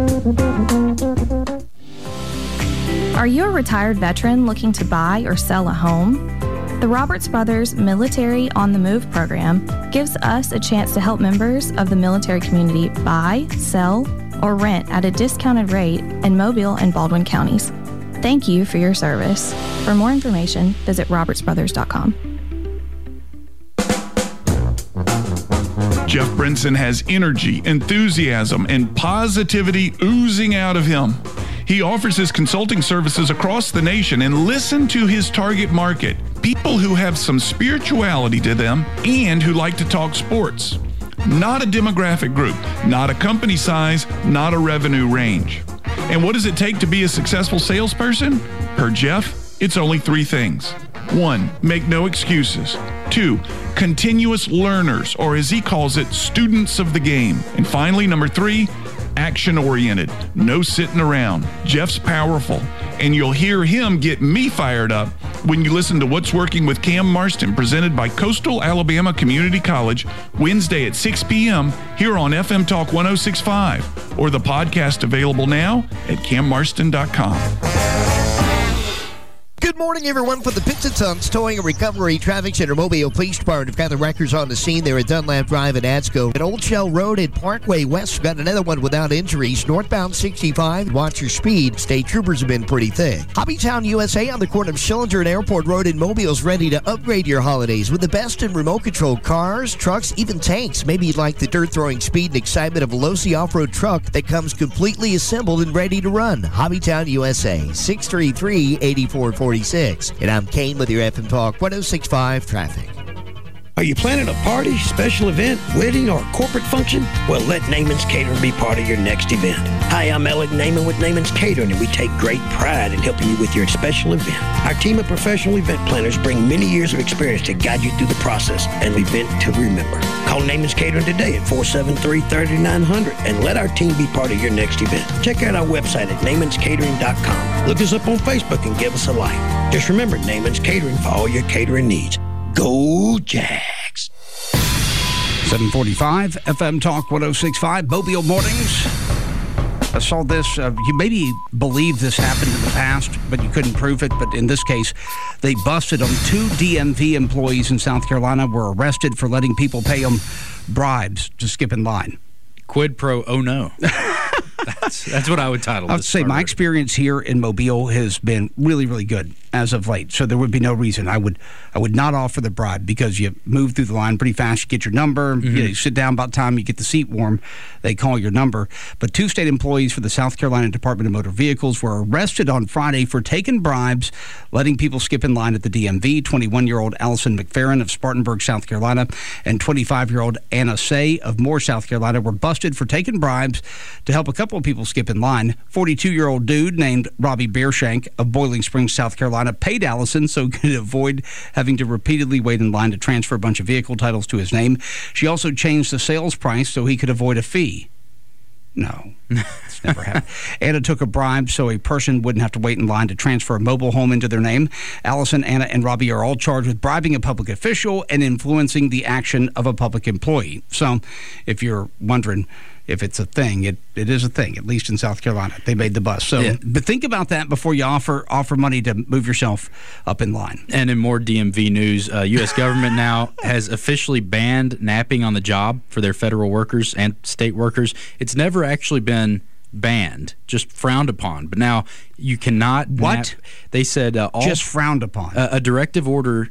Are you a retired veteran looking to buy or sell a home? The Roberts Brothers Military on the Move program gives us a chance to help members of the military community buy, sell, or rent at a discounted rate in Mobile and Baldwin counties. Thank you for your service. For more information, visit robertsbrothers.com. Jeff Brinson has energy, enthusiasm, and positivity oozing out of him. He offers his consulting services across the nation, and listen to his target market, people who have some spirituality to them and who like to talk sports. Not a demographic group, not a company size, not a revenue range. And what does it take to be a successful salesperson? Per Jeff, it's only 3 things. 1, make no excuses. 2, continuous learners, or as he calls it, students of the game. And finally, number 3, action-oriented. No sitting around. Jeff's powerful, and you'll hear him get me fired up when you listen to What's Working with Cam Marston, presented by Coastal Alabama Community College, Wednesday at 6 p.m. here on FM Talk 106.5, or the podcast available now at cammarston.com. Good morning, everyone, from the Pizza Tons Towing and Recovery Traffic Center. Mobile Police Department have got the wreckers on the scene there at Dunlap Drive in Adsco. At Old Shell Road at Parkway West, we've got another one without injuries. Northbound 65, watch your speed. State troopers have been pretty thick. Hobbytown USA on the corner of Schillinger and Airport Road in Mobile is ready to upgrade your holidays with the best in remote-controlled cars, trucks, even tanks. Maybe you'd like the dirt-throwing speed and excitement of a Losi off-road truck that comes completely assembled and ready to run. Hobbytown USA, 633-8446. And I'm Kane with your FM Talk 106.5 Traffic. Are you planning a party, special event, wedding, or corporate function? Well, let Naaman's Catering be part of your next event. Hi, I'm Alec Naaman with Naaman's Catering, and we take great pride in helping you with your special event. Our team of professional event planners bring many years of experience to guide you through the process and event to remember. Call Naaman's Catering today at 473-3900 and let our team be part of your next event. Check out our website at naaman'scatering.com. Look us up on Facebook and give us a like. Just remember, Naaman's Catering for all your catering needs. Go Jags! 745 FM Talk 106.5 Mobile Mornings. I saw this. You maybe believe this happened in the past, but you couldn't prove it. But in this case, they busted them. 2 DMV employees in South Carolina were arrested for letting people pay them bribes to skip in line. Quid pro, oh no. That's what I would title this. I would say my experience here in Mobile has been really, really good as of late. So there would be no reason. I would not offer the bribe because you move through the line pretty fast. You get your number. Mm-hmm. You sit down about time. You get the seat warm. They call your number. But 2 state employees for the South Carolina Department of Motor Vehicles were arrested on Friday for taking bribes, letting people skip in line at the DMV. 21-year-old Allison McFerrin of Spartanburg, South Carolina, and 25-year-old Anna Say of Moore, South Carolina, were busted for taking bribes to help a couple of people skip in line. 42-year-old dude named Robbie Beershank of Boiling Springs, South Carolina, paid Allison so he could avoid having to repeatedly wait in line to transfer a bunch of vehicle titles to his name. She also changed the sales price so he could avoid a fee. No, it's never happened. Anna took a bribe so a person wouldn't have to wait in line to transfer a mobile home into their name. Allison, Anna, and Robbie are all charged with bribing a public official and influencing the action of a public employee. So if you're wondering if it's a thing, it is a thing, at least in South Carolina. They made the bus. So, But think about that before you offer money to move yourself up in line. And in more DMV news, U.S. government now has officially banned napping on the job for their federal workers and state workers. It's never actually been banned, just frowned upon. But now you cannot What? They said all just frowned upon. A directive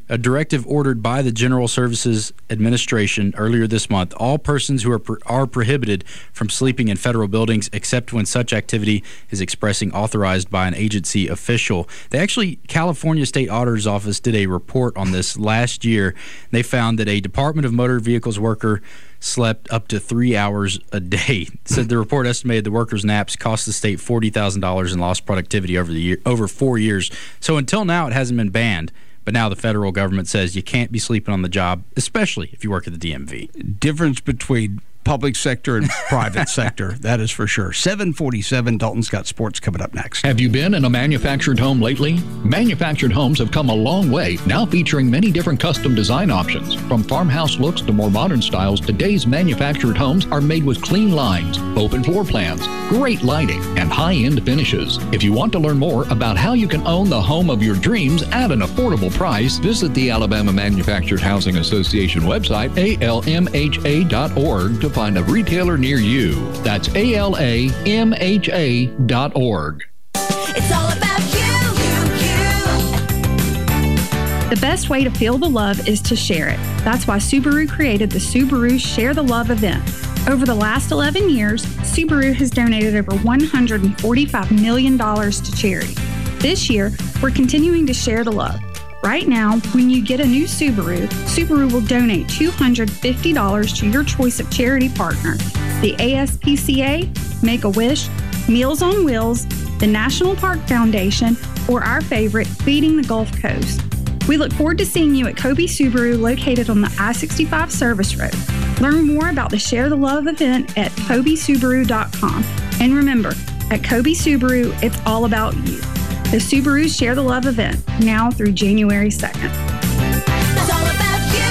ordered by the General Services Administration earlier this month. All persons who are prohibited from sleeping in federal buildings except when such activity is expressing authorized by an agency official. California State Auditor's Office did a report on this last year. They found that a Department of Motor Vehicles worker slept up to 3 hours a day. Said the report estimated the workers' naps cost the state $40,000 in lost productivity over 4 years. So until now, it hasn't been banned. But now the federal government says you can't be sleeping on the job, especially if you work at the DMV. Difference between public sector and private sector, that is for sure. 747, Dalton's got sports coming up next. Have you been in a manufactured home lately? Manufactured homes have come a long way, now featuring many different custom design options. From farmhouse looks to more modern styles, today's manufactured homes are made with clean lines, open floor plans, great lighting, and high-end finishes. If you want to learn more about how you can own the home of your dreams at an affordable price, visit the Alabama Manufactured Housing Association website, almha.org, to find a retailer near you. That's ALAMHA.org. It's all about you. The best way to feel the love is to share it. That's why Subaru created the Subaru Share the Love event. Over the last 11 years, Subaru has donated over $145 million to charity. This year, we're continuing to share the love. Right now, when you get a new Subaru, Subaru will donate $250 to your choice of charity partner: the ASPCA, Make-A-Wish, Meals on Wheels, the National Park Foundation, or our favorite, Feeding the Gulf Coast. We look forward to seeing you at Kobe Subaru, located on the I-65 service road. Learn more about the Share the Love event at KobeSubaru.com. And remember, at Kobe Subaru, it's all about you. The Subaru Share the Love event, now through January 2nd. It's all about you.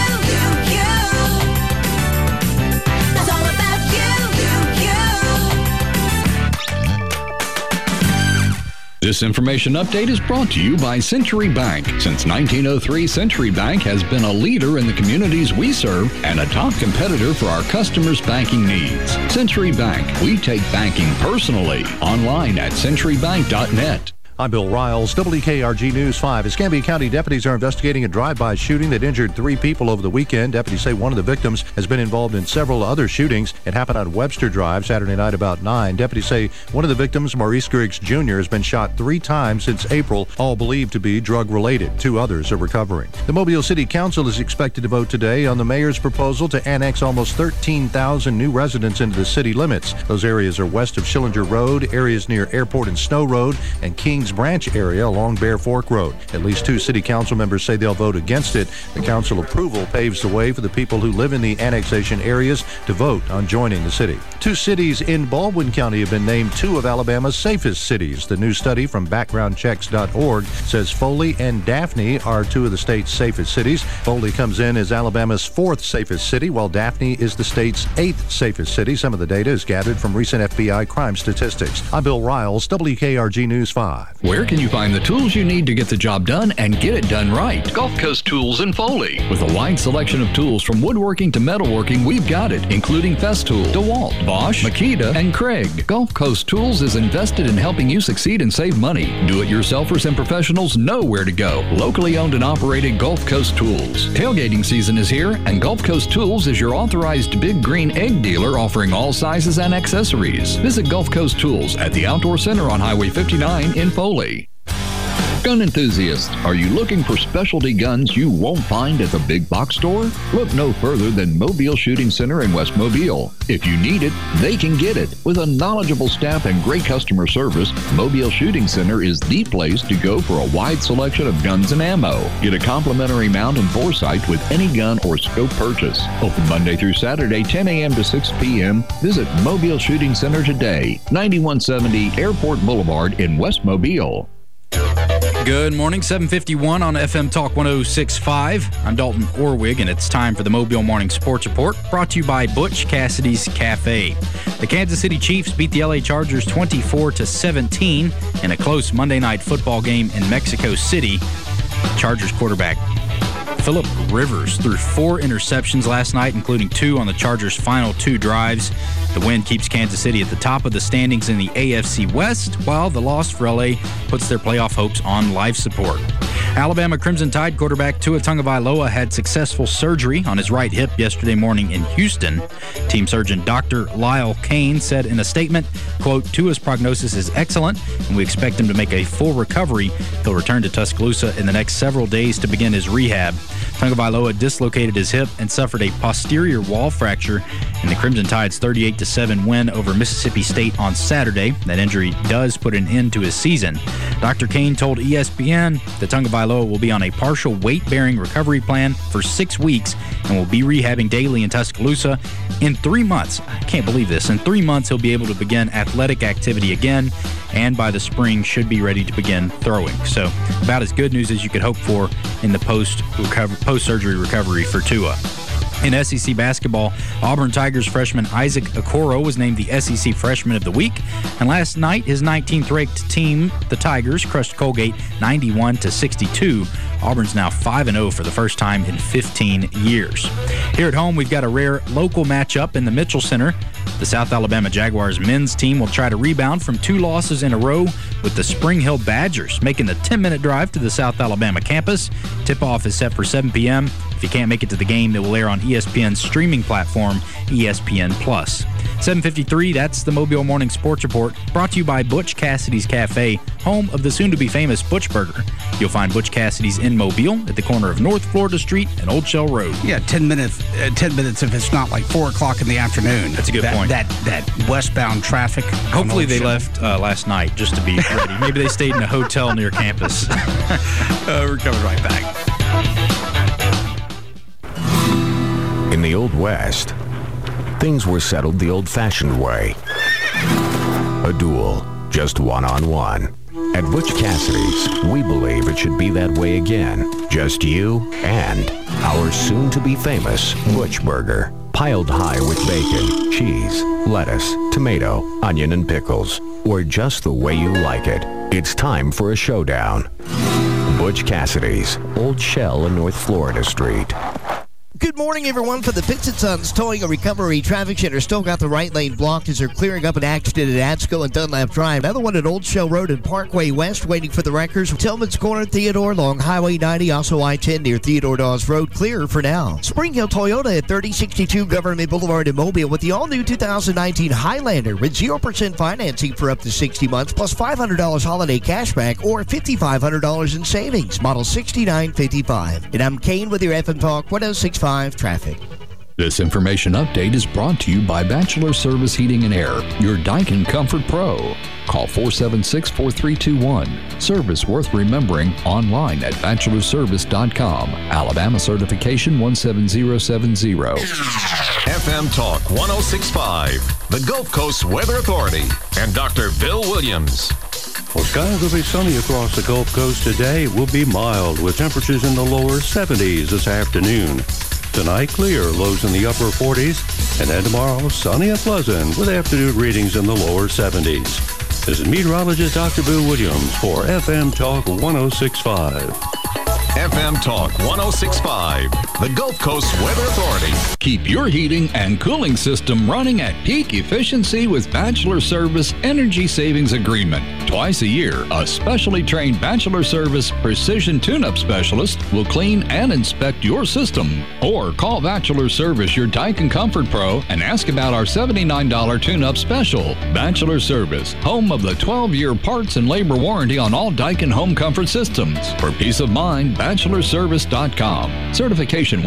It's all about you. This information update is brought to you by Century Bank. Since 1903, Century Bank has been a leader in the communities we serve and a top competitor for our customers' banking needs. Century Bank, we take banking personally. Online at centurybank.net. I'm Bill Riles, WKRG News 5. Escambia County deputies are investigating a drive-by shooting that injured 3 people over the weekend. Deputies say one of the victims has been involved in several other shootings. It happened on Webster Drive Saturday night about 9. Deputies say one of the victims, Maurice Griggs Jr., has been shot 3 times since April, all believed to be drug-related. 2 others are recovering. The Mobile City Council is expected to vote today on the mayor's proposal to annex almost 13,000 new residents into the city limits. Those areas are west of Schillinger Road, areas near Airport and Snow Road, and Kings Branch area along Bear Fork Road. At least 2 city council members say they'll vote against it. The council approval paves the way for the people who live in the annexation areas to vote on joining the city. 2 cities in Baldwin County have been named 2 of Alabama's safest cities. The new study from backgroundchecks.org says Foley and Daphne are 2 of the state's safest cities. Foley comes in as Alabama's 4th safest city, while Daphne is the state's 8th safest city. Some of the data is gathered from recent FBI crime statistics. I'm Bill Riles, WKRG News 5. Where can you find the tools you need to get the job done and get it done right? Gulf Coast Tools in Foley. With a wide selection of tools from woodworking to metalworking, we've got it, including Festool, DeWalt, Bosch, Makita, and Craig. Gulf Coast Tools is invested in helping you succeed and save money. Do-it-yourselfers and professionals know where to go. Locally owned and operated Gulf Coast Tools. Tailgating season is here, and Gulf Coast Tools is your authorized Big Green Egg dealer offering all sizes and accessories. Visit Gulf Coast Tools at the Outdoor Center on Highway 59 in Foley. Gun enthusiasts, are you looking for specialty guns you won't find at the big box store? Look no further than Mobile Shooting Center in West Mobile. If you need it, they can get it. With a knowledgeable staff and great customer service, Mobile Shooting Center is the place to go for a wide selection of guns and ammo. Get a complimentary mount and foresight with any gun or scope purchase. Open Monday through Saturday, 10 a.m. to 6 p.m. Visit Mobile Shooting Center today, 9170 Airport Boulevard in West Mobile. Good morning, 7:51 on FM Talk 106.5. I'm Dalton Orwig, and it's time for the Mobile Morning Sports Report, brought to you by Butch Cassidy's Cafe. The Kansas City Chiefs beat the LA Chargers 24-17 in a close Monday night football game in Mexico City. Chargers quarterback Phillip Rivers threw 4 interceptions last night, including 2 on the Chargers' final 2 drives. The win keeps Kansas City at the top of the standings in the AFC West, while the loss for LA puts their playoff hopes on life support. Alabama Crimson Tide quarterback Tua Tagovailoa had successful surgery on his right hip yesterday morning in Houston. Team surgeon Dr. Lyle Kane said in a statement, quote, Tua's prognosis is excellent, and we expect him to make a full recovery. He'll return to Tuscaloosa in the next several days to begin his rehab. Tagovailoa dislocated his hip and suffered a posterior wall fracture in the Crimson Tide's 38-7 win over Mississippi State on Saturday. That injury does put an end to his season. Dr. Kane told ESPN that Tagovailoa will be on a partial weight-bearing recovery plan for 6 weeks and will be rehabbing daily in Tuscaloosa. In 3 months, I can't believe this, in 3 months he'll be able to begin athletic activity again, and by the spring should be ready to begin throwing. So about as good news as you could hope for in the post-surgery recovery for Tua. In SEC basketball, Auburn Tigers freshman Isaac Okoro was named the SEC Freshman of the Week. And last night, his 19th-ranked team, the Tigers, crushed Colgate 91-62. Auburn's now 5-0 for the first time in 15 years. Here at home, we've got a rare local matchup in the Mitchell Center. The South Alabama Jaguars men's team will try to rebound from 2 losses in a row with the Spring Hill Badgers making the 10-minute drive to the South Alabama campus. Tip-off is set for 7 p.m. If you can't make it to the game, it will air on ESPN's streaming platform, ESPN+. 7:53, that's the Mobile Morning Sports Report, brought to you by Butch Cassidy's Cafe, home of the soon-to-be-famous Butch Burger. You'll find Butch Cassidy's in Mobile at the corner of North Florida Street and Old Shell Road. Yeah, 10 minutes if it's not like 4 o'clock in the afternoon. That's a good point. That westbound traffic. Hopefully they left last night just to be ready. Maybe they stayed in a hotel near campus. We're coming right back. In the Old West, things were settled the old-fashioned way. A duel, just one-on-one. At Butch Cassidy's, we believe it should be that way again. Just you and our soon-to-be-famous Butch Burger. Piled high with bacon, cheese, lettuce, tomato, onion, and pickles. Or just the way you like it. It's time for a showdown. Butch Cassidy's, Old Shell and North Florida Street. Good morning, everyone. For the Pitts & Sons Towing and Recovery Traffic Center, still got the right lane blocked as they're clearing up an accident at Atsko and Dunlap Drive. Another one at Old Shell Road and Parkway West, waiting for the wreckers. Tillman's Corner, Theodore, along Highway 90, also I-10 near Theodore Dawes Road, clear for now. Spring Hill Toyota at 3062 Government Boulevard in Mobile with the all-new 2019 Highlander with 0% financing for up to 60 months, plus $500 holiday cashback or $5,500 in savings. Model 6955. And I'm Kane with your FM Talk 1065 traffic. This information update is brought to you by Bachelor Service Heating and Air, your Daikin Comfort Pro. Call 476-4321. Service worth remembering online at bachelorservice.com. Alabama certification 17070. FM Talk 1065, the Gulf Coast Weather Authority, and Dr. Bill Williams. Well, skies will be sunny across the Gulf Coast today. It will be mild with temperatures in the lower 70s this afternoon. Tonight, clear, lows in the upper 40s. And then tomorrow, sunny and pleasant with afternoon readings in the lower 70s. This is meteorologist Dr. Bill Williams for FM Talk 1065. FM Talk 1065, the Gulf Coast Weather Authority. Keep your heating and cooling system running at peak efficiency with Bachelor Service Energy Savings Agreement. Twice a year, a specially trained Bachelor Service Precision Tune-Up Specialist will clean and inspect your system. Or call Bachelor Service, your Daikin Comfort Pro, and ask about our $79 tune-up special. Bachelor Service, home of the 12-year parts and labor warranty on all Daikin home comfort systems. For peace of mind, bachelorservice.com. Certification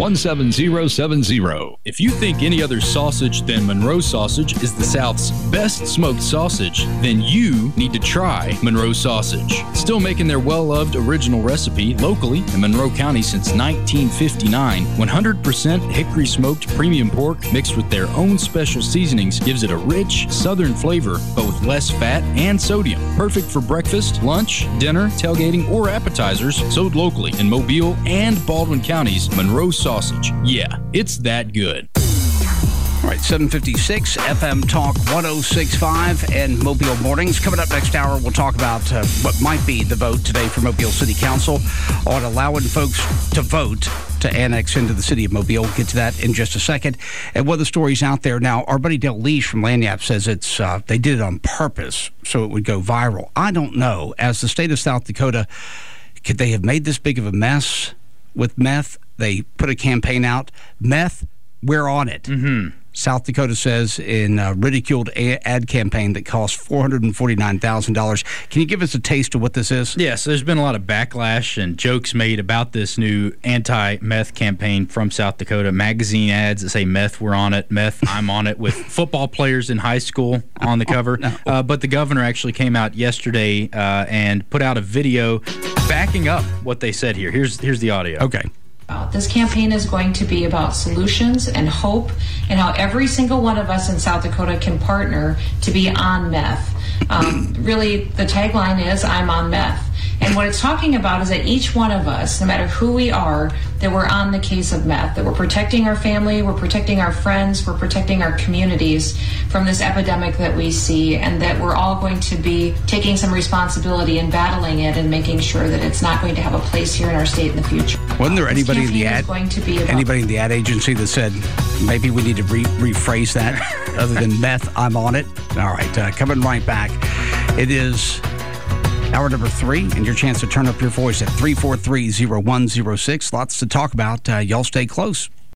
17070. If you think any other sausage than Monroe Sausage is the South's best smoked sausage, then you need to try Monroe Sausage. Still making their well-loved original recipe locally in Monroe County since 1959. 100% hickory smoked premium pork mixed with their own special seasonings gives it a rich southern flavor, but with less fat and sodium. Perfect for breakfast, lunch, dinner, tailgating, or appetizers. Sold locally in Mobile and Baldwin counties. Monroe Sausage. Yeah, it's that good. All right, 756 FM Talk 1065 and Mobile Mornings. Coming up next hour, we'll talk about what might be the vote today for Mobile City Council on allowing folks to vote to annex into the city of Mobile. We'll get to that in just a second. And one of the stories out there now, our buddy Del Leash from Lanyap says it's they did it on purpose so it would go viral. I don't know. As the state of South Dakota, could they have made this big of a mess with meth? They put a campaign out. Meth, we're on it. Mm-hmm. South Dakota says in a ridiculed ad campaign that cost $449,000. Can you give us a taste of what this is? Yes, there's been a lot of backlash and jokes made about this new anti-meth campaign from South Dakota. Magazine ads that say meth, we're on it, meth, I'm on it, with football players in high school on the cover. No. But the governor actually came out yesterday and put out a video backing up what they said here. Here's the audio. Okay. This campaign is going to be about solutions and hope and how every single one of us in South Dakota can partner to be on meth. Really, the tagline is, I'm on meth. And what it's talking about is that each one of us, no matter who we are, that we're on the case of meth, that we're protecting our family, we're protecting our friends, we're protecting our communities from this epidemic that we see, and that we're all going to be taking some responsibility in battling it and making sure that it's not going to have a place here in our state in the future. Wasn't there anybody in the ad agency that said maybe we need to rephrase that other than meth, I'm on it? All right, coming right back. It is hour number 3, and your chance to turn up your voice at 343-0106. Lots to talk about. Y'all stay close.